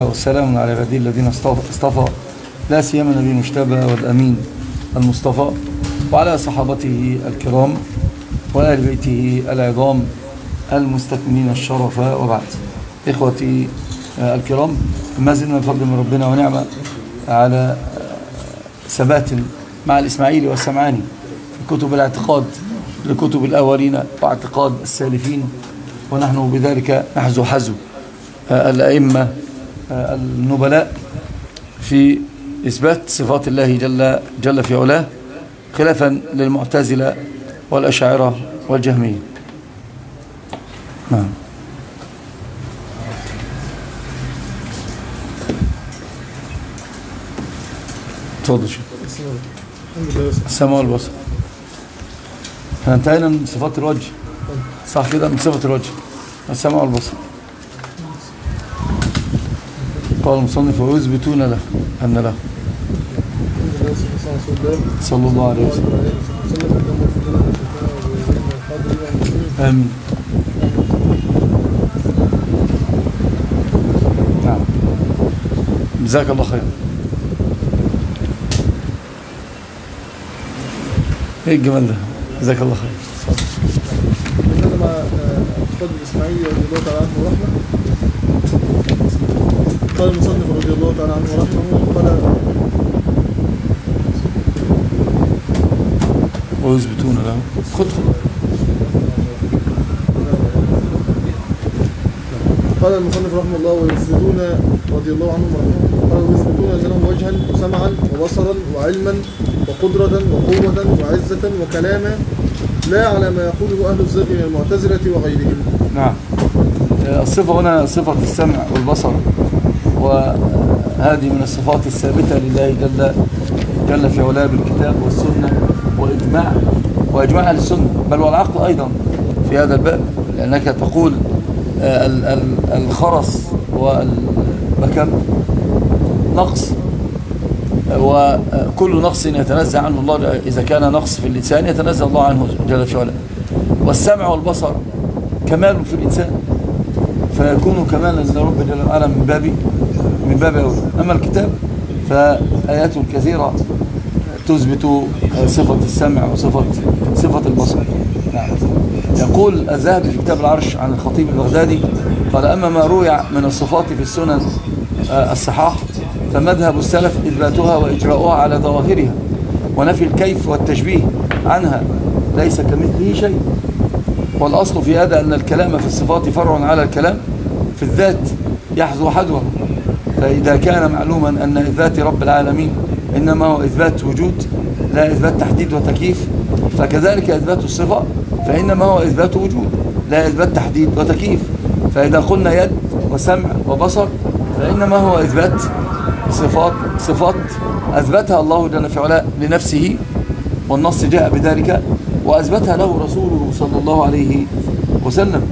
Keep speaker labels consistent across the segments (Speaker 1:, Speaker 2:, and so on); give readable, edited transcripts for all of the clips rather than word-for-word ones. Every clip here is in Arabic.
Speaker 1: والسلام على عباده الذين اصطفى، لا سيما النبي المجتبى والأمين المصطفى، وعلى صحابته الكرام وآل بيته العظام المستكملين الشرف، وبعد. إخوتي الكرام، ما زلنا بفضل من ربنا ونعمة على ثبات مع الإسماعيلي والسمعاني في كتب الاعتقاد لكتب الأولين واعتقاد السالفين، ونحن بذلك نحذو حذو الأئمة النبلاء في إثبات صفات الله جل في علاه، خلافا للمعتزلة والأشاعرة والجهمية. نعم. تفضل. السماء والبصر. احنا انتهينا من صفات الوجه، صح كده؟ من صفة الوجه السماء والبصر. قال المصنف ويثبتون له أن له صلى الله عليه وسلم. آمين. نعم، جزاك الله خير. ايه الجمال ده، جزاك الله خير.
Speaker 2: بينما اعتقاد الاسماعيلي رضي الله تعالى عنه ورحمه، قال المصنف رضي الله تعالى عنه ورحمه
Speaker 1: ويثبتون له
Speaker 2: قال المصنف رحمه الله ويثبتون رضي الله عنهم ورحمه، قال ويثبتون لهم وجها وسمعا وبصرا وعلما وقدرة وقوة وعزة وكلاما، لا على ما يقوله أهل الزيغ من المعتزلة وغيرهم.
Speaker 1: نعم. الصفة هنا صفة السمع والبصر، وهذه من الصفات الثابتة لله جل في علاه بالكتاب والسنة وإجماع أهل السنة، بل والعقل أيضا في هذا الباب، لأنك تقول الخرس والبكم نقص، وكل نقص يتنزه عنه الله، إذا كان نقص في الإنسان يتنزه الله عنه جل في علاه. والسمع والبصر كمال في الإنسان، فيكون كمالا لرب جل وعلا من باب أولى. أما الكتاب فآياته الكثيرة تثبت صفة السمع وصفة البصر. نعم. يقول الذهبي في كتاب العرش عن الخطيب البغدادي قال: أما ما روي من الصفات في السنن الصحاح فمذهب السلف إثباتها وإجراؤها على ظواهرها، ونفي الكيف والتشبيه عنها، ليس كمثله شيء. والأصل في هذا أن الكلام في الصفات فرع على الكلام في الذات يحذو حذوه، فإذا كان معلوما أن إثبات رب العالمين إنما هو إثبات وجود لا إثبات تحديد وتكييف، فكذلك إثبات الصفة فإنما هو إثبات وجود لا إثبات تحديد وتكييف. فإذا قلنا يد وسمع وبصر فإنما هو إثبات صفات أثبتها الله جل في علاه لنفسه، والنص جاء بذلك، وأثبتها له رسوله صلى الله عليه وسلم.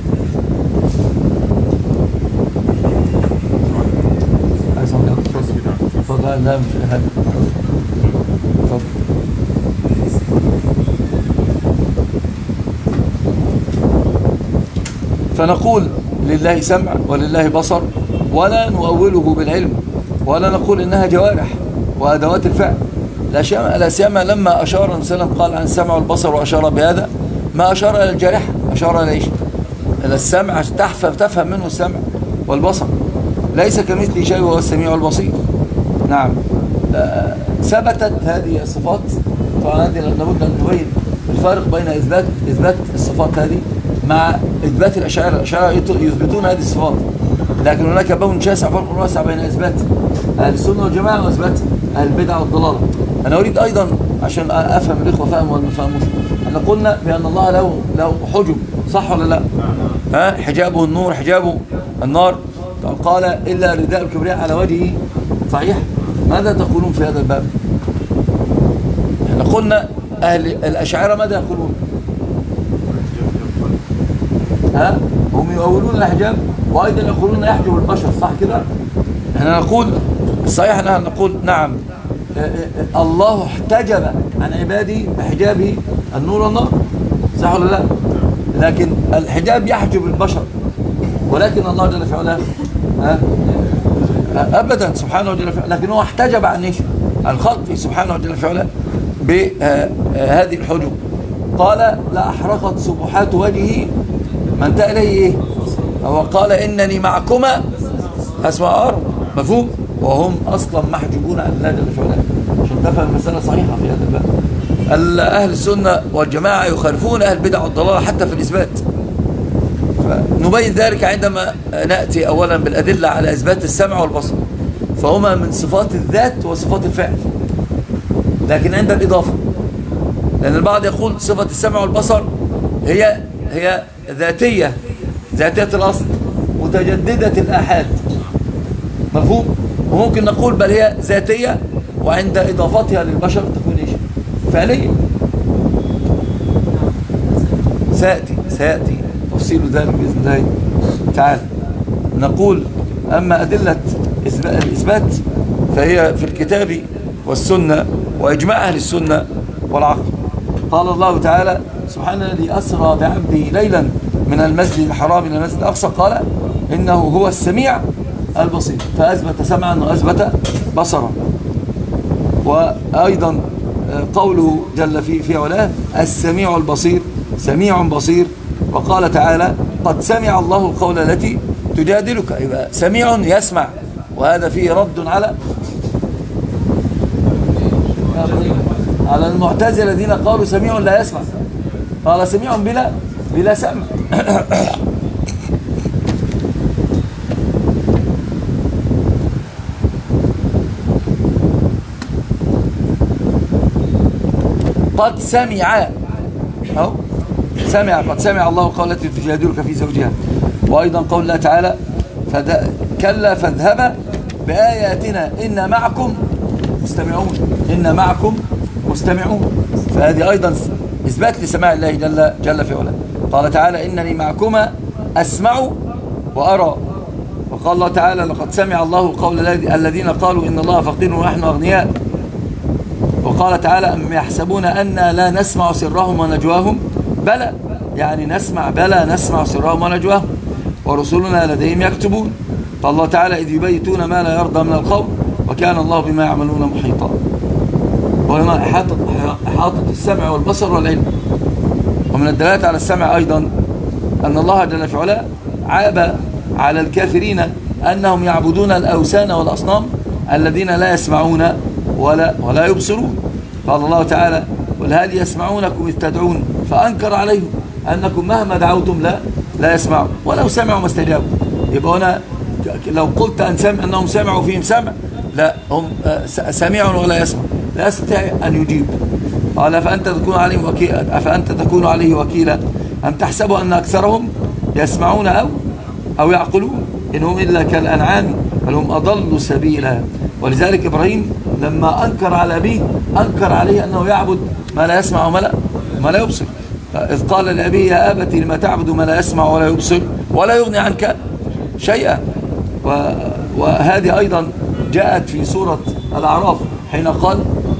Speaker 1: فنقول لله سمع ولله بصر، ولا نؤوله بالعلم، ولا نقول إنها جوارح وأدوات الفعل، لا سيما لما أشار النبي صلى الله عليه وسلم قال عن السمع والبصر وأشار بهذا، ما أشار إلى الجارحة، أشار إلى إيش؟ إلى السمع، تفهم منه السمع والبصر، ليس كمثله شيء وهو السميع البصير. نعم. ثبتت هذه الصفات، طبعا هذه لابد أن نبين الفارق بين إثبات الصفات هذه مع إثبات الأشاعرة. الأشاعرة يثبتون هذه الصفات، لكن هناك بون شاسع، فرق واسع بين إثبات أهل السنة والجماعة وإثبات أهل البدع والضلالة. أنا أريد أيضا عشان أفهم الإخوة فهموا ولا ما فهموش، احنا قلنا بأن الله له حجب، صح ولا لا؟ حجابه النور، حجابه النار. قال إلا رداء الكبرياء على وجهه، صحيح؟ ماذا تقولون في هذا الباب؟ احنا قلنا أهل الأشاعرة ماذا يقولون؟ هم يؤولون الحجاب، وأيضا يقولون يحجب البشر، صح كده؟ احنا نقول صحيح، احنا نقول نعم، الله احتجب عن عباده بحجابه النور والنار، صح ولا لا؟ لكن الحجاب يحجب البشر، ولكن الله جل في علاه أبدا سبحانه وجل في علاه، لكن هو احتجب عن إيش؟ عن خلقه سبحانه وجل في علاه بهذه الحجب. قال لأحرقت سبحات وجهه ما انتهى إليه إيه؟ هو قال إنني معكما أسمع أرى، مفهوم؟ وهم أصلا محجوبون عن الله جل في علاه، عشان تفهم المسألة صحيحة في هذا الباب. أهل السنة والجماعة يخالفون أهل البدع والضلالة حتى في الإثبات، فنبين ذلك عندما نأتي أولا بالأدلة على إثبات السمع والبصر، فهما من صفات الذات وصفات الفعل، لكن عند الإضافة، لأن البعض يقول صفة السمع والبصر هي ذاتية الأصل متجددة الآحاد، مفهوم؟ وممكن نقول بل هي ذاتية وعند إضافتها للبشر تكون إيش؟ فعلية. سيأتي تفصيل ذلك بإذن الله تعالى. نقول أما أدلة الإثبات فهي في الكتاب والسنة وإجماع أهل السنة والعقل. قال الله تعالى سبحان الذي أسرى بعبده ليلا من المسجد الحرام إلى المسجد الأقصى، قال إنه هو السميع البصير، فأثبت سمعا وأثبت بصرا. وأيضا قوله جل في علاه السميع البصير، سميع بصير. وقال تعالى قد سمع الله القول التي تجادلك، يبقى سميع يسمع، وهذا فيه رد على المعتزلة الذين قالوا سميع لا يسمع، قال سميع بلا سمع. قد سمع قد سمع الله قول التي تجادلك في زوجها. وأيضا قول الله تعالى كلا فاذهبا بآياتنا إنا معكم مستمعون. فهذه أيضا إثبات لسماع الله جل في علاه. قال تعالى إنني معكما أسمع وأرى. وقال الله تعالى لقد سمع الله قول الذين قالوا إن الله فقير ونحن أغنياء. وقال تعالى أم يحسبون أننا لا نسمع سرهم ونجواهم، بلى، يعني نسمع سرهم ونجواهم ورسلنا لديهم يكتبون. قال الله تعالى إذ يبيتون ما لا يرضى من القول وكان الله بما يعملون محيطا. وهنا إحاطة السمع والبصر والعلم. ومن الدلالات على السمع أيضا أن الله جل في علاه عاب على الكافرين أنهم يعبدون الأوثان والأصنام الذين لا يسمعون ولا يبصرون. قال الله تعالى قل هل يسمعونكم إذ تدعون، فأنكر عليهم أنكم مهما دعوتم لا يسمعوا، ولو سمعوا ما استجابوا. يبقى هنا لو قلت أنهم سمعوا فيهم سمع، لا، هم سميع ولا يسمع، لا يستطيع أن يجيب. قال أفأنت تكون عليه وكيلا أم تحسب أن أكثرهم يسمعون أو يعقلون إن هم إلا كالأنعام بل هم أضل سبيلا. ولذلك إبراهيم لما أنكر على أبيه أنكر عليه أنه يعبد ما لا يسمع وما لا يبصر. إذ قال لأبيه يا أبت لما تعبد ما لا يسمع ولا يبصر ولا يغني عنك شيئا. وهذه أيضا جاءت في سورة الأعراف حين قال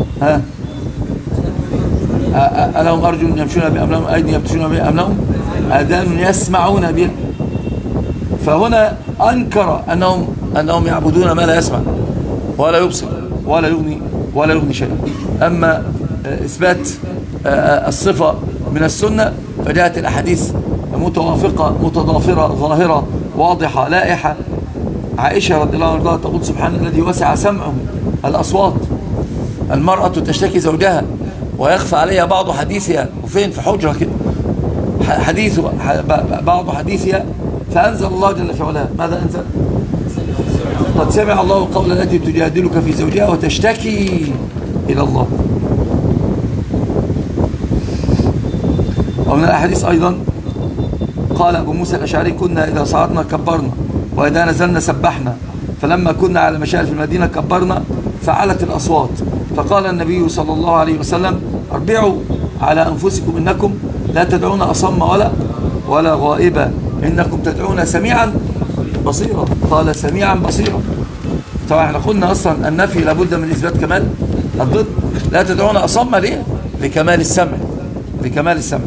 Speaker 1: ألهم أرجل يمشون بها أم لهم أيدي يبطشون بها أم لهم آذان يسمعون بها. فهنا أنكر أنهم يعبدون ما لا يسمع ولا يبصر ولا يغني شيئا. أما إثبات الصفة من السنة فجاءت الأحاديث متوافقة متضافرة ظاهرة واضحة لائحة. عائشة رضي الله عنها تقول سبحان الذي وسع سمعه الأصوات. المرأة تشتكي زوجها ويخفى عليها بعض حديثها، وفين في حجرة كده بعض حديثها، فأنزل الله جل في علاه ماذا أنزل؟ قد سمع الله قول التي تجادلك في زوجها وتشتكي إلى الله. ومن الأحاديث أيضا قال أبو موسى الأشعري كنا إذا صعدنا كبرنا وإذا نزلنا سبحنا، فلما كنا على مشاعر في المدينة كبرنا فعلت الأصوات. فقال النبي صلى الله عليه وسلم اربعوا على أنفسكم إنكم لا تدعون أصم ولا غائبا إنكم تدعون سميعا بصيرا. قال سميعا بصيرا. طبعا احنا قلنا أصلا النفي لابد من إثبات كمال الضد. لا تدعون أصم ليه؟ لكمال السمع.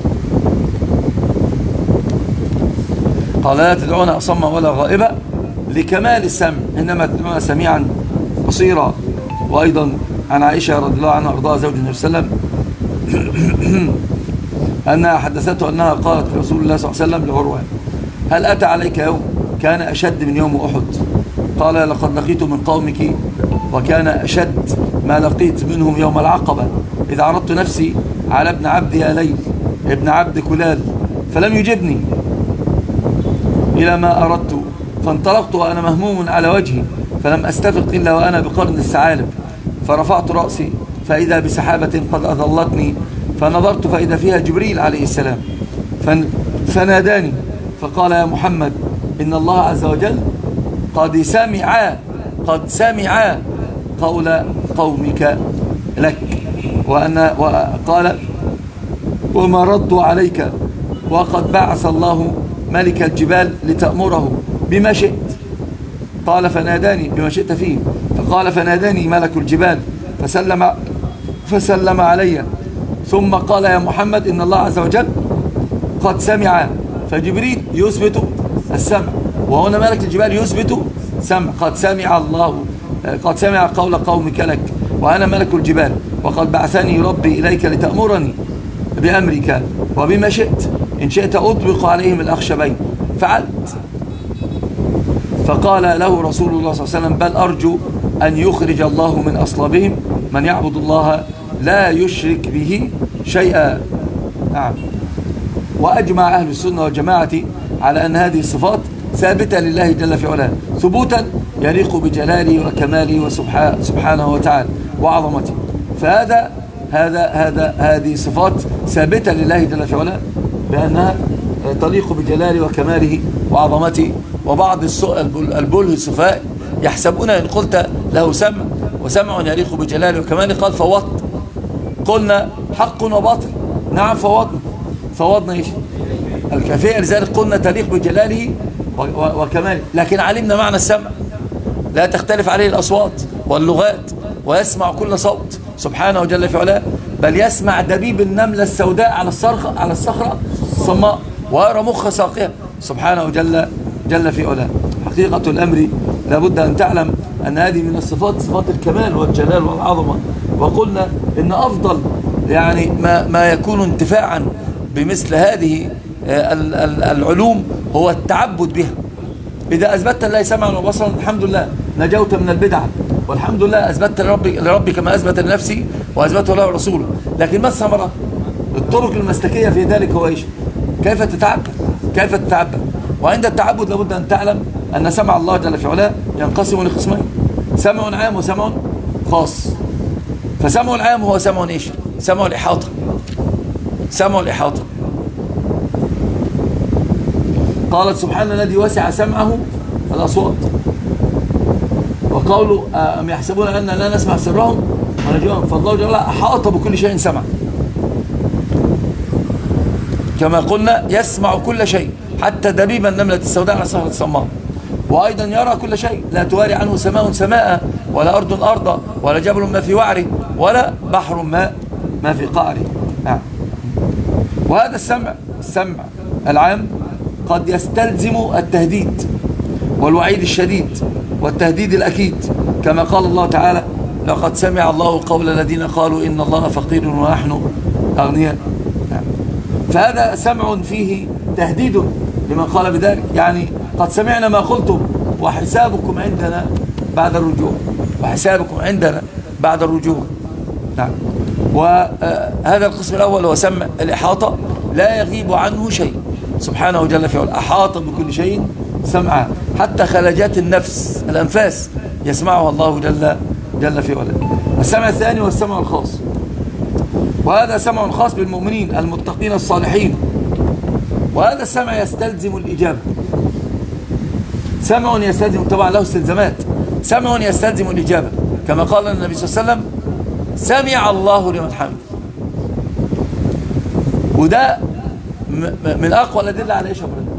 Speaker 1: قال لا تدعون أصم ولا غائبا لكمال السمع، إنما سميعا بصيرا. وأيضا عن عائشة رضي الله عنها أرضاها زوج النبي صلى الله عليه وسلم أنها حدثته أنها قالت لرسول الله صلى الله عليه وسلم لعروة: هل أتى عليك يوم كان أشد من يوم أحد؟ قال: لقد لقيت من قومك وكان أشد ما لقيت منهم يوم العقبة، إذا عرضت نفسي على ابن عبد ياليل ابن عبد كلال فلم يجبني إلى ما أردت، فانطلقت وأنا مهموم على وجهي، فلم أستفق إلا وأنا بقرن الثعالب، فرفعت رأسي فإذا بسحابة قد أظلتني، فنظرت فإذا فيها جبريل عليه السلام، فناداني فقال: يا محمد، إن الله عز وجل قد سمع قول قومك لك، وقال: وما ردوا عليك، وقد بعث الله ملك الجبال لتأمره بما شئت. قال: فناداني بما شئت فيه. فقال: فناداني ملك الجبال فسلم علي، ثم قال: يا محمد، إن الله عز وجل قد سمع. فجبريل يثبت السمع، وهنا ملك الجبال يثبت سمع. قد سمع قول قومك لك، وأنا ملك الجبال، وقد بعثني ربي إليك لتأمرني بأمرك وبما شئت، إن شئت أطبق عليهم الأخشبين، فعلت. فقال له رسول الله صلى الله عليه وسلم: بل أرجو أن يخرج الله من أصلابهم من يعبد الله لا يشرك به شيئا. نعم. وأجمع أهل السنة والجماعة على أن هذه الصفات ثابتة لله جل في علاه، ثبوتا يليق بجلاله وكماله سبحانه وتعالى وعظمته. هذه صفات ثابتة لله جل في علاه بأنها تليق بجلاله وكماله وعظمته. وبعض البله السفهاء يحسبون إن قلت له سمع وسمع يليق بجلاله وكماله قال فوضت. قلنا حق وباطل. نعم فوضنا إيش الكافية، لذلك قلنا تليق بجلاله وكماله، لكن علمنا معنى السمع لا تختلف عليه الأصوات واللغات، ويسمع كل صوت سبحانه جل في علاه، بل يسمع دبيب النملة السوداء على الصخرة الصماء، ويرى مخ ساقها سبحانه جل في علاه. حقيقة الأمر لابد أن تعلم أن هذه من الصفات، صفات الكمال والجلال والعظمة. وقلنا إن أفضل يعني ما يكون انتفاعا بمثل هذه العلوم هو التعبد بها. إذا أثبتت لله سمعا وبصرا الحمد لله نجوت من البدعة، والحمد لله أثبتت لربي كما أثبت لنفسي وأثبته له رسوله. لكن ما الثمرة؟ الطرق المسلكية في ذلك هو إيش؟ كيف تتعبد. وعند التعبد لابد أن تعلم أن سمع الله جل في علاه ينقسم لقسمين: سمع عام وسمع خاص. فسمع العام هو سمع إيش؟ سمع الإحاطة. قالت سبحان الذي وسع سمعه الأصوات. وقالوا أم يحسبون أن لا نسمع سرهم ونجواهم، فالله جل وعلا أحاط بكل شيء سمع، كما قلنا يسمع كل شيء حتى دبيب النملة السوداء على الصخرة الصماء. وأيضا يرى كل شيء، لا تواري عنه سماء ولا أرض أرضا ولا جبل ما في وعره ولا بحر ما في قعره. نعم. وهذا السمع العام قد يستلزم التهديد والوعيد الشديد والتهديد الأكيد، كما قال الله تعالى: لقد سمع الله قول الذين قالوا إن الله فقير ونحن أغنياء. فهذا سمع فيه تهديد لمن قال بذلك، يعني قد سمعنا ما قلتم وحسابكم عندنا بعد الرجوع. نعم. وهذا القسم الأول هو سمع الإحاطة، لا يغيب عنه شيء سبحانه جل في علاه، أحاط بكل شيء سمعا، حتى خلاجات الأنفاس يسمعها الله جل في علاه. السمع الثاني هو السمع الخاص، وهذا سمع خاص بالمؤمنين المتقين الصالحين، وهذا السمع يستلزم الإجابة. سمع يستلزم، طبعا له استلزامات، سمع يستلزم الإجابة، كما قال النبي صلى الله عليه وسلم: سمع الله لمن حمده. وده من أقوى الأدلة على إيش يا برد؟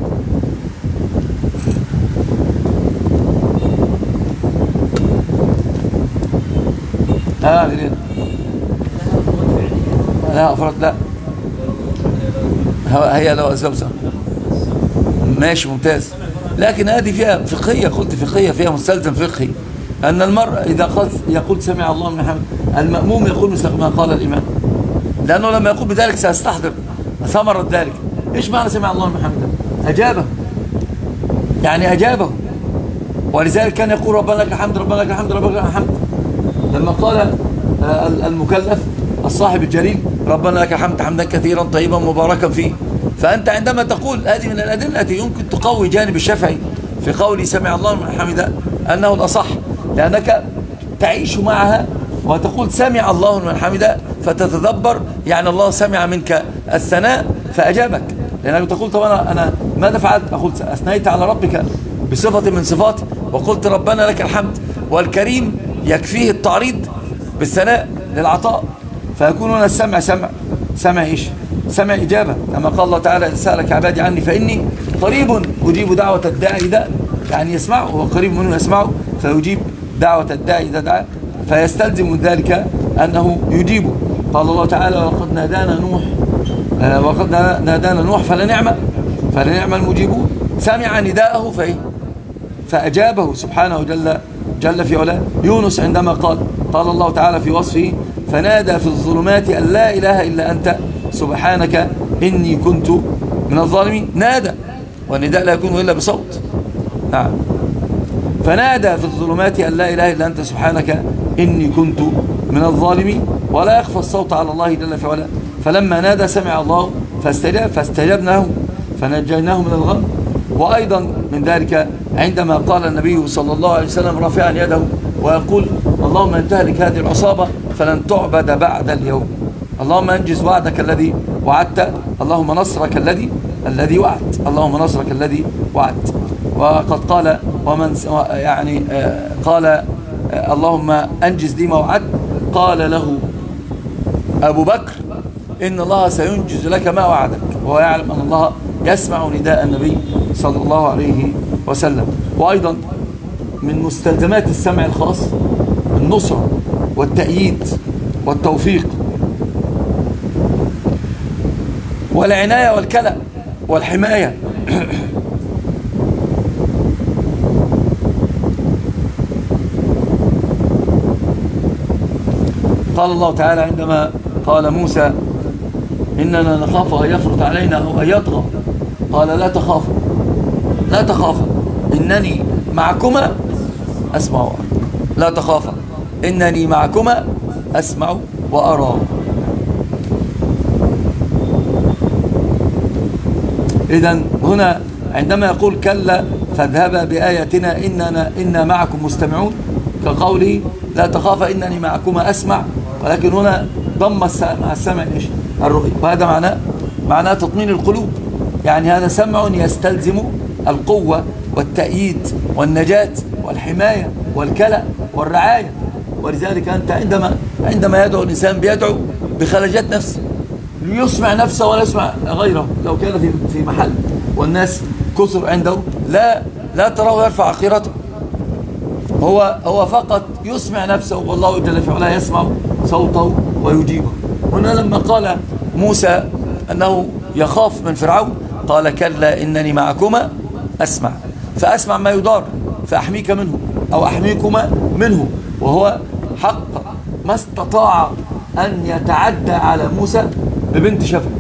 Speaker 1: غيرين لا أفراد، لا هي لو أسباب ماشي ممتاز. لكن هذه فيها فقهية، قلت فقهية، فيها مستلزم فقهي، أن المرء إذا يقول سمع الله من حمد، المأموم يقول مثل ما قال الإمام، لأنه لما يقول بذلك سيستحضر ثمرة ذلك. إيش معنى سمع الله من حمد؟ أجابه، يعني أجابه. ولذلك كان يقول ربنا لك الحمد، ربنا لك الحمد، ربنا لك الحمد. لما قال المكلف الصاحب الجليل ربنا لك الحمد حمدا كثيرا طيبا مباركا فيه، فأنت عندما تقول هذه من الأدلة التي يمكن تقوي جانب الشافعي في قول سمع الله من حمده أنه الأصح، لأنك تعيش معها وتقول سمع الله من حمده، فتتدبر يعني الله سمع منك الثناء فأجابك، لأنك تقول طب أنا ماذا فعلت؟ أقول أثنيت على ربك بصفة من صفاته وقلت ربنا لك الحمد، والكريم يكفيه التعريض بالثناء للعطاء، فيكون هنا السمع سمع إيش؟ سمع إجابة، كما قال الله تعالى سألك عبادي عني فإني قريب أجيب دعوة الداعي إذا، يعني يسمعه، هو قريب منه يسمعه فيجيب دعوة الداعي إذا دعا، فيستلزم من ذلك أنه يجيبه. قال الله تعالى وقد نادانا نوح فلنعم المجيبون، سمع نداءه فأجابه سبحانه جل في علاه. يونس عندما قال الله تعالى في وصفه فنادى في الظلمات أن لا إله إلا أنت سبحانك إني كنت من الظالمين، نادى، والنداء لا يكون إلا بصوت. نعم، فنادى في الظلمات أن لا إله إلا أنت سبحانك إني كنت من الظالمين، ولا يخفى الصوت على الله جل في علاه. فلما نادى سمع الله فاستجبنا له فنجيناه من الغم. وأيضا من ذلك عندما قال النبي صلى الله عليه وسلم رافعا يده ويقول اللهم ان تهلك هذه العصابة فلن تعبد بعد اليوم، اللهم انجز وعدك الذي وعدت، اللهم نصرك الذي وعدت، اللهم نصرك الذي وعدت. وقد قال قال اللهم انجز لي ما وعدت، قال له أبو بكر إن الله سينجز لك ما وعدك، وهو يعلم أن الله يسمع نداء النبي صلى الله عليه وسلم. وأيضا من مستلزمات السمع الخاص النصرة والتأييد والتوفيق والعناية والكلأ والحماية. قال الله تعالى عندما قال موسى إننا نخاف أن يفرط علينا أو أن يطغى، قال لا تخافا إنني معكما أسمع وأرى، لا تخافا إنني معكما أسمع وأرى. إذن هنا عندما يقول كلا فاذهبا بآياتنا إنا معكم مستمعون، كقوله لا تخافا إنني معكما أسمع، ولكن هنا ضم مع السمع الرؤية، وهذا معناه تطمين القلوب، يعني هذا سمع يستلزم القوة والتأييد والنجاة والحماية والكلأ والرعاية. ولذلك أنت عندما يدعو الإنسان بيدعو بخلجات نفسه ليسمع نفسه ولا يسمع غيره. لو كان في محل والناس كثر عنده لا تراه يرفع عقيرته، هو فقط يسمع نفسه، والله جل في علاه يسمع صوته ويجيبه. هنا لما قال موسى أنه يخاف من فرعون قال كلا إنني معكما أسمع، فأسمع ما يدار فأحميك منه أو أحميكما منه، وهو حق ما استطاع أن يتعدى على موسى ببنت شفا،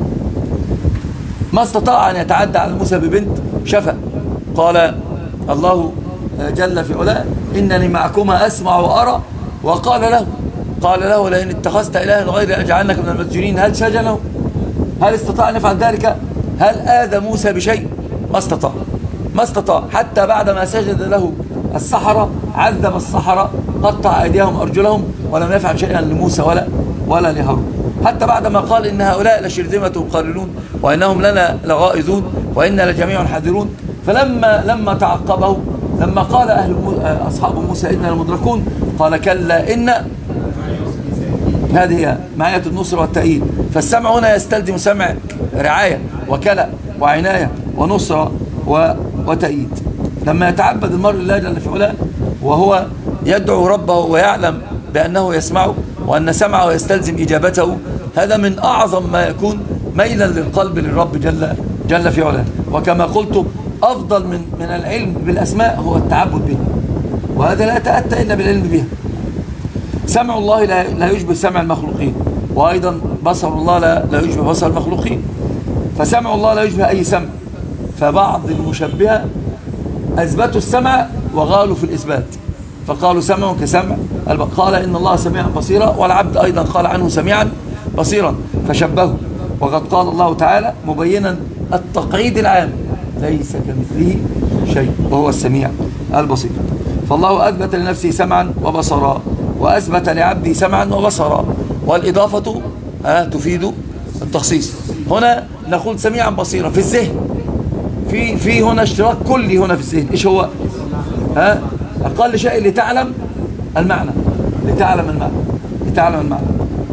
Speaker 1: ما استطاع أن يتعدى على موسى ببنت شفا. قال الله جل في علاه إنني معكما أسمع وأرى، وقال له لئن اتخذت إلها غيري أجعلنك من المسجونين. هل سجنه؟ هل استطاع أن يفعل ذلك؟ هل آذى موسى بشيء؟ ما استطاع. حتى بعدما سجد له السحرة عذب السحرة، قطع أيديهم أرجلهم، ولم يفعل شيئا لموسى ولا لهارون. حتى بعدما قال إن هؤلاء لشرذمة قليلون وإنهم لنا لغائظون وإنا لجميع حاذرون، فلما تعقبه لما قال أصحاب موسى إنا لمدركون قال كلا إن هذه هي معية النصر والتأييد. فالسمع هنا يستلزم سمع رعاية وكلأ وعناية ونصرة وتأييد. لما يتعبد المرء لله جل في علاه وهو يدعو ربه ويعلم بأنه يسمعه وأن سمعه يستلزم إجابته، هذا من أعظم ما يكون ميلا للقلب للرب جل في علاه. وكما قلت أفضل من العلم بالأسماء هو التعبد بها، وهذا لا يتأتى إلا بالعلم بها. سمع الله لا يشبه سمع المخلوقين، وأيضا بصر الله لا يشبه بصر المخلوقين، فسمع الله لا يشبه أي سمع. فبعض المشبهة أثبتوا السمع وغالوا في الإثبات، فقالوا سمع كسمع، قال إن الله سميعا بصيرا، والعبد أيضا قال عنه سميعا بصيرا فشبهوا. وقد قال الله تعالى مبينا التقعيد العام ليس كمثله شيء وهو السميع البصير. فالله أثبت لنفسه سمعا وبصرا، وأثبت لعبده سمعا وبصرا، والإضافة تفيد التخصيص. هنا نقول سميعا بصيرا في الذهن، في هنا اشتراك كلي هنا في الذهن. ايش هو؟ أقل شيء لتعلم المعنى، لتعلم المعنى.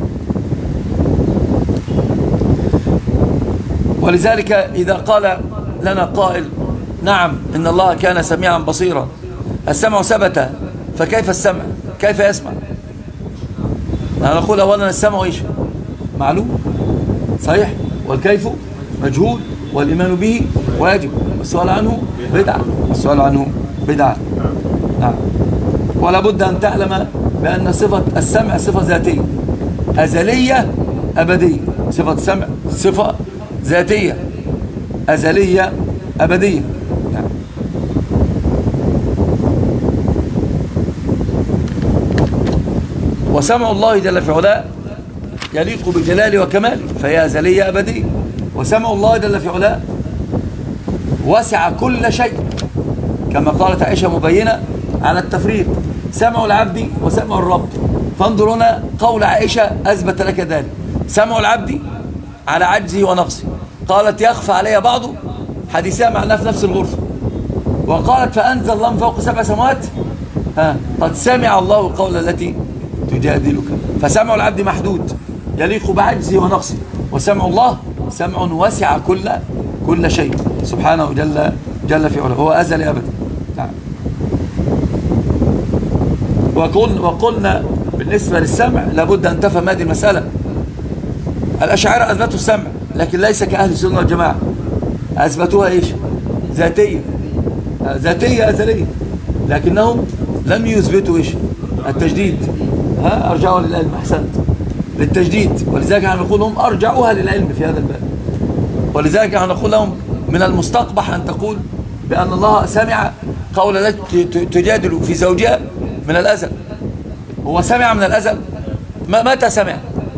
Speaker 1: ولذلك إذا قال لنا قائل نعم إن الله كان سميعا بصيرا، السمع ثبت، فكيف السمع؟ كيف يسمع؟ نقول أولا السمع إيش؟ معلوم صحيح، والكيف مجهول، والإيمان به واجب، والسؤال عنه بدعة. نعم. ولا بد أن تعلم بأن صفة السمع صفة ذاتية أزلية أبدية. صفة السمع صفة ذاتية أزلية أبدية. نعم. وسمع الله جل في علاه يليق بجلاله وكماله، فهي أزلية أبدية. وسمع الله جل في علاه وسع كل شيء، كما قالت عائشة مبينة على التفريق: سمع العبد وسمع الرب. فانظر هنا قول عائشة أثبت لك ذلك. سمع العبد على عجزه ونقصه، قالت يخفى علي بعض حديثها معناه في نفس الغرفة. وقالت فأنزل الله من فوق 7 سماوات قد سمع الله القول التي تجادلك. فسمع العبد محدود يليق بعجزه ونقصه، وسمع الله سمع وسع كل شيء سبحانه جل في علاه، هو أزل أبدا. نعم. وقلنا بالنسبة للسمع لابد أن تفهم هذه المسألة. الأشاعرة أثبتوا السمع، لكن ليس كأهل السنة والجماعة. أثبتوها إيش؟ ذاتية أزلية، لكنهم لم يثبتوا إيش؟ التجديد. أرجعوها للعلم. أحسنت، للتجديد. ولذلك نقول لهم أرجعوها للعلم في هذا الباب. ولذلك نقول لهم من المستقبح أن تقول بأن الله سمع قول التي تجادل في زوجها من الأزل. هو سمع من الأزل؟ متى سمع؟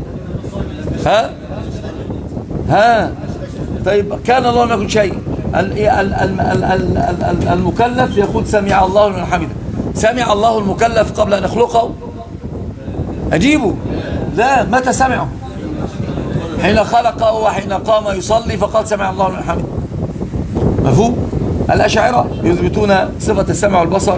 Speaker 1: طيب كان الله ما يقول شيء. المكلف يقول سمع الله لمن حمده. سمع الله المكلف قبل أن يخلقه؟ أجيبه لا. متى سمعه؟ حين خلقه وحين قام يصلي فقال سمع الله لمن حمده. مفهوم؟ الأشاعرة يثبتون صفة السمع والبصر،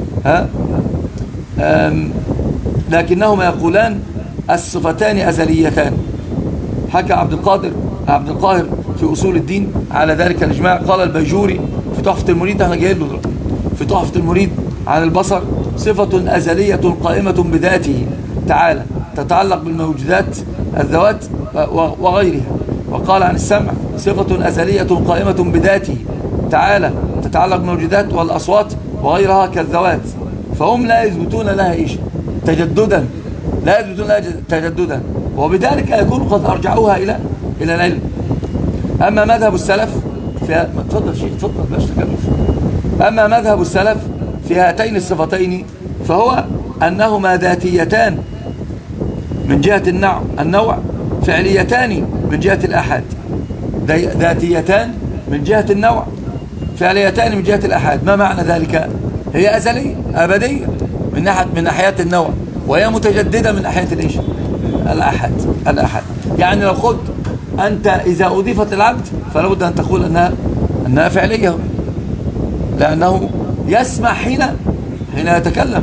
Speaker 1: لكنهما يقولان الصفتان أزليتان. حكى عبد القاهر في أصول الدين على ذلك الإجماع. قال البيجوري في تحفة المريد، احنا جايين له في تحفة المريد عن البصر: صفة أزلية قائمة بذاته تعالى تتعلق بالموجودات الذوات وغيرها. وقال عن السمع: صفة أزلية قائمة بذاته تعالى تتعلق بالموجودات والأصوات وغيرها كالذوات. فهم لا يثبتون لها إيش؟ تجددا. لا يثبتون لها تجددا، وبذلك يكون قد أرجعوها إلى العلم. أما مذهب السلف في تفضل شيخ، تفضل باش تكلف. أما مذهب السلف في هاتين الصفتين فهو أنهما ذاتيتان من جهة النوع، فعليتان من جهة الآحاد. ذاتيتان من جهة النوع، فعليتان من جهة الآحاد. ما معنى ذلك؟ هي أزلية أبدية من ناحية النوع، وهي متجددة من ناحية الإيش؟ الآحاد. يعني لو قلت أنت إذا أضيفت العبد فلا بد أن تقول أنها فعلية، لأنه يسمع حين يتكلم.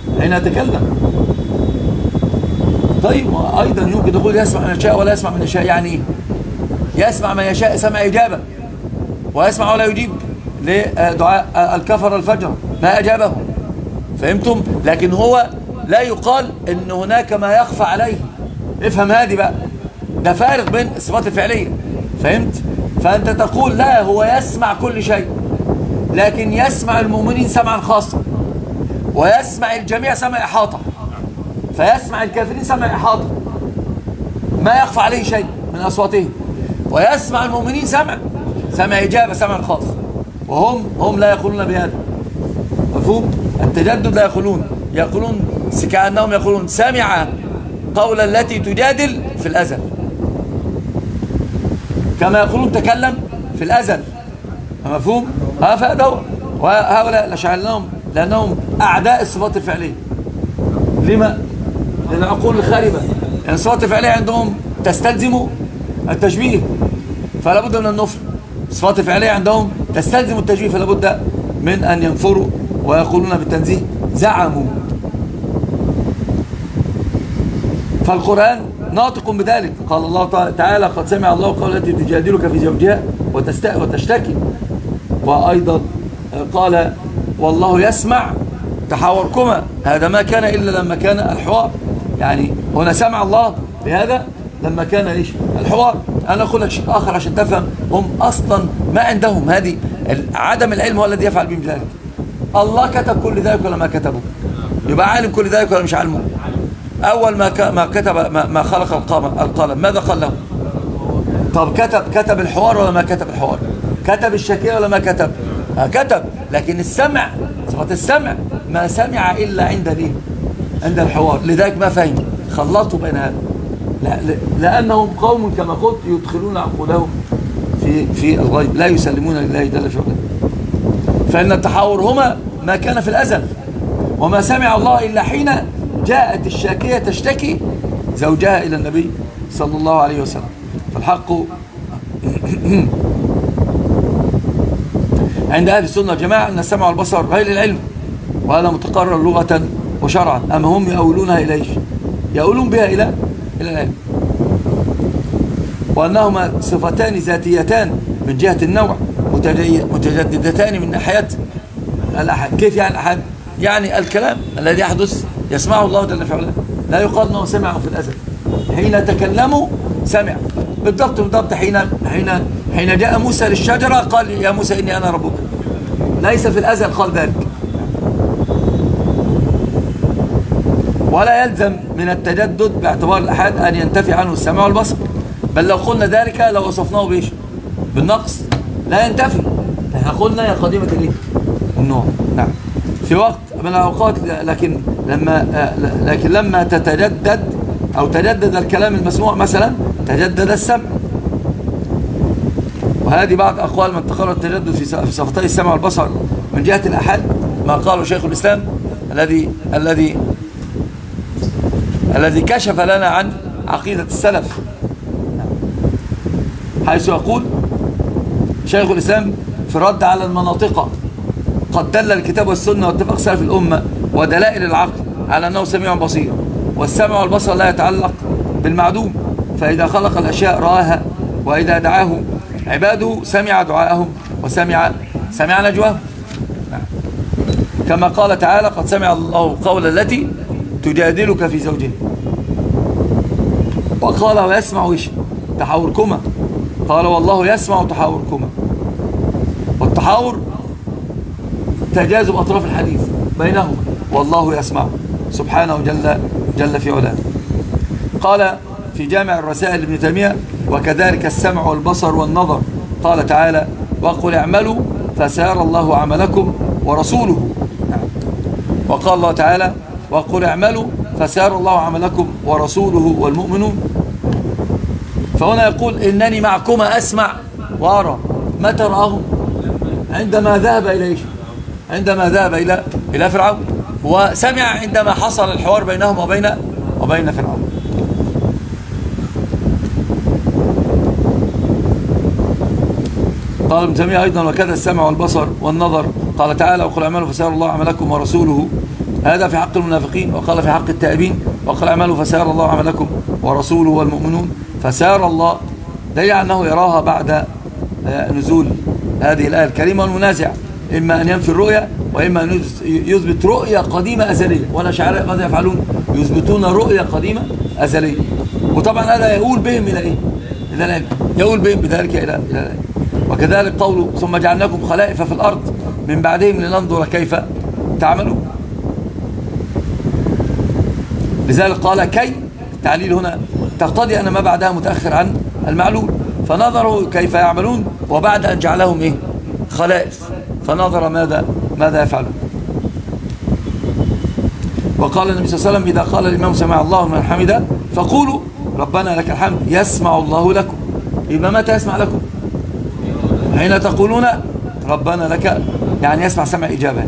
Speaker 1: طيب أيضا يمكن تقول يسمع من يشاء ولا يسمع من يشاء. يعني يسمع من يشاء سمع إجابة، ويسمع ولا يجيب لدعاء الكفر الفجر ما أجابه. فهمتم؟ لكن هو لا يقال إن هناك ما يخفى عليه. افهم هذه بقى، ده فارق بين الصفات الفعلية. فهمت؟ فأنت تقول لا، هو يسمع كل شيء، لكن يسمع المؤمنين سمعا خاصا، ويسمع الجميع سمع إحاطة، فيسمع الكافرين سمع إحاطة ما يخفى عليه شيء من أصواتهم، ويسمع المؤمنين سمع إجابة سمع خاص، وهم لا يقولون بهذا. مفهوم؟ التجدد لا يقولون كأنهم يقولون سمع قول التي تجادل في الأزل، كما يقولون تكلم في الأزل. مفهوم؟ فهذا هو. وهؤلاء الأشاعرة لأنهم أعداء الصفات الفعلية. لما؟ للعقول الخاربة، يعني الصفات الفعلية عندهم تستلزم التشبيه فلا بد من النفر، الصفات الفعلية عندهم تستلزم التشبيه فلا بد من أن ينفروا ويقولون بالتنزيه. زعموا، فالقرآن ناطق بذلك. قال الله تعالى قد سمع الله قول التي تجادلك في زوجها وتشتكي، وأيضا قال والله يسمع تحاوركما. هذا ما كان إلا لما كان الحوار، يعني هنا سمع الله بهذا لما كان إيش الحوار. أنا أقول لك شيء آخر عشان تفهم، هم أصلا ما عندهم هذه عدم العلم هو الذي يفعل بهم ذلك. الله كتب كل ذلك ولا ما كتبه؟ يبقى عالم كل ذلك ولا مش عالمه؟ أول ما كتب ما خلق القلم ماذا قال له؟ طب كتب الحوار ولا ما كتب الحوار؟ كتب الشكية ولا ما كتب؟ كتب، لكن السمع، صفة السمع ما سمع إلا عند الحوار. لذلك ما فهم، خلطوا بين هذا، لأنهم قوم كما قلت يدخلون عقولهم في الغيب، لا يسلمون لله جل في علاه. فإن التحاور هما ما كان في الأزل، وما سمع الله إلا حين جاءت الشاكية تشتكي زوجها إلى النبي صلى الله عليه وسلم. فالحق عند أهل السنة والجماعة أن السمع والبصر غير العلم، وهذا متقرر لغة وشرعا. أما هم يؤولونها إلى إيش؟ يؤولون بها إلى العلم، وأنهما صفتان ذاتيتان من جهة النوع، متجددتان من ناحية الأحد. كيف يعني الأحد؟ يعني الكلام الذي يحدث يسمعه الله جل في علاه، لا يقال أنه سمعه في الأزل. حين تكلموا سمع بالضبط. حين جاء موسى للشجرة قال يا موسى إني أنا ربك، ليس في الأزل قال ذلك. ولا يلزم من التجدد باعتبار الأحد أن ينتفي عنه السمع والبصر، بل لو قلنا ذلك لو وصفناه بإيش؟ بالنقص لا ينتفي. احنا قلنا يا قديمة الإيه؟ النوع. نعم، في وقت من الأوقات، لكن لما تتجدد أو تجدد الكلام المسموع مثلا تجدد السمع. وهذه بعض أقوال من تقرر التجدد في صفتي السمع والبصر من جهة الأحد، ما قاله شيخ الإسلام الذي كشف لنا عن عقيدة السلف، حيث يقول شيخ الإسلام في الرد على المناطق: قد دل الكتاب والسنة واتفاق سلف الأمة ودلائل العقل على أنه سميع بصير، والسمع والبصر لا يتعلق بالمعدوم، فإذا خلق الأشياء رآها، وإذا دعاه عباده سمع دعاءهم وسمع نجواهم. كما قال تعالى: قد سمع الله قول التي تجادلك في زوجها. وقال: ويسمع تحاوركما. قال: والله يسمع تحاوركما. والتحاور تجاذب أطراف الحديث بينهما، والله يسمع سبحانه جل في علاه. قال في جامع الرسائل ابن تيمية: وكذلك السمع والبصر والنظر. قال تعالى: وقل اعملوا فسيرى الله عملكم ورسوله. وقال الله تعالى: وقل اعملوا فسيرى الله عملكم ورسوله والمؤمنون. فهنا يقول: إنني معكما أسمع وأرى. متى رآهم؟ عندما ذهب إلى فرعون، وسمع عندما حصل الحوار بينهم وبين فرعون. قال ابن تيمية أيضا: وكذا السمع والبصر والنظر. قال تعالى: وقل اعملوا فسيرى الله عملكم ورسوله. هذا في حق المنافقين. وقال في حق التائبين: وقل اعملوا فسيرى الله عملكم ورسوله والمؤمنون. فسيرى الله دليل أنه يراها بعد نزول هذه الآية الكريمة. والمنازع إما أن ينفي الرؤية، وإما أن يثبت رؤية قديمة أزلية. والأشاعرة ماذا يفعلون؟ يثبتون رؤية قديمة أزلية. وطبعا هذا يقول بهم إلى إيه؟ إلى العلم، يقول بهم بذلك إلى العلم. وكذلك قوله: ثم جعلناكم خلائف في الأرض من بعدهم لننظر كيف تعملون. لذلك قال كي التعليل هنا تقتضي أن ما بعدها متأخر عن المعلول، فنظروا كيف يعملون وبعد أن جعلهم إيه خلائف فنظر ماذا يفعلون. وقال النبي صلى الله عليه وسلم إذا قال الإمام سمع الله من حمده فقولوا ربنا لك الحمد يسمع الله لكم. يبقى متى يسمع لكم؟ حين تقولون ربنا لك، يعني يسمع سمع إجابة.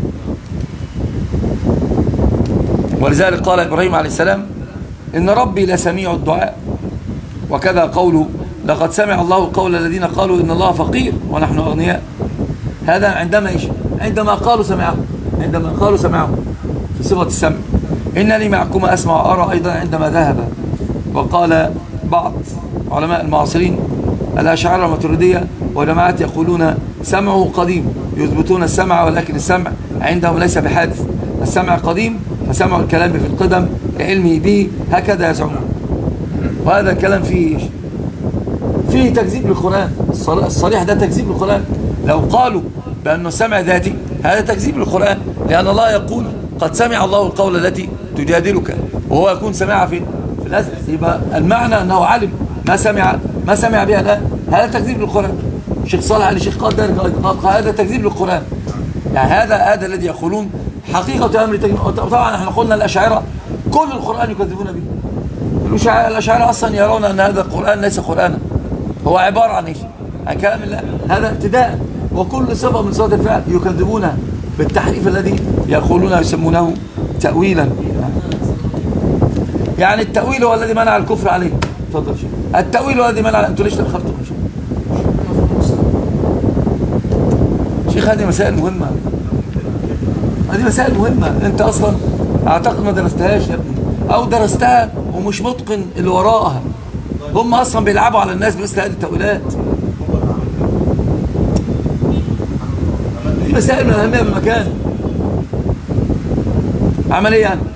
Speaker 1: ولذلك قال إبراهيم عليه السلام إن ربي لسميع الدعاء. وكذا قوله لقد سمع الله قول الذين قالوا إن الله فقير ونحن أغنياء. هذا عندما قالوا سمعه في صفة السمع. إنني معكما أسمع وأرى أيضا عندما ذهب. وقال بعض علماء المعاصرين الأشاعرة والماتريدية وجماعات يقولون سمعه قديم، يثبتون السمع ولكن السمع عندهم ليس بحادث، السمع قديم فسمع الكلام في القدم لعلمه به، هكذا يزعمون. وهذا الكلام فيه تكذيب للقرآن. الصريح ده تكذيب للقرآن. لو قالوا بأنه السمع ذاتي هذا تكذيب للقرآن، لأن الله يقول قد سمع الله القول التي تجادلك، وهو يكون سمعها في الأزل. يبقى المعنى أنه علم ما سمع بها الآن، هذا تكذيب للقرآن. الشيخ صالح علي شيخ قال ذلك، هذا تكذيب للقرآن. يعني هذا الذي يقولون حقيقة أمر تكذيب. طبعا احنا قلنا الأشاعرة كل القرآن يكذبون به. الأشاعرة أصلا يرون أن هذا القرآن ليس قرآنا، هو عبارة عن إيش؟ عن كلام الله. هذا ابتداء. وكل صفة من صفات الفعل يكذبونها بالتحريف الذي يقولون يسمونه تأويلا. يعني التأويل هو الذي منع الكفر عليه. تفضل شيخ. التأويل هو الذي منع. أنتوا ليش تأخرتوا شيخ؟ هذه مسائل مهمة. أنت أصلا أعتقد ما درستهاش يا ابني، أو درستها ومش متقن اللي وراءها. هم أصلا بيلعبوا على الناس بمثل هذه التأويلات. دي مسائل من أهمية بالمكان. عمل إيه يعني؟